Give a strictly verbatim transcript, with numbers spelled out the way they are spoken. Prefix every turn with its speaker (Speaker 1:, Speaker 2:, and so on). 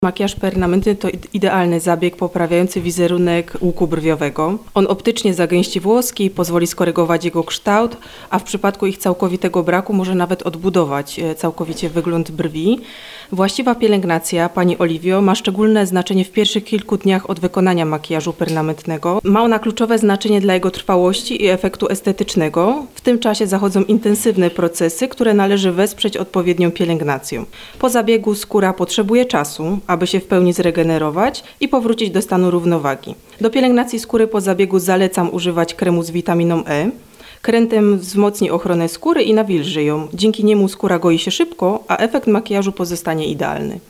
Speaker 1: Makijaż permanentny to idealny zabieg poprawiający wizerunek łuku brwiowego. On optycznie zagęści włoski, pozwoli skorygować jego kształt, a w przypadku ich całkowitego braku może nawet odbudować całkowicie wygląd brwi. Właściwa pielęgnacja pani Oliwio ma szczególne znaczenie w pierwszych kilku dniach od wykonania makijażu permanentnego. Ma ona kluczowe znaczenie dla jego trwałości i efektu estetycznego. W tym czasie zachodzą intensywne procesy, które należy wesprzeć odpowiednią pielęgnacją. Po zabiegu skóra potrzebuje czasu, aby się w pełni zregenerować i powrócić do stanu równowagi. Do pielęgnacji skóry po zabiegu zalecam używać kremu z witaminą E. Krem ten wzmocni ochronę skóry i nawilży ją. Dzięki niemu skóra goi się szybko, a efekt makijażu pozostanie idealny.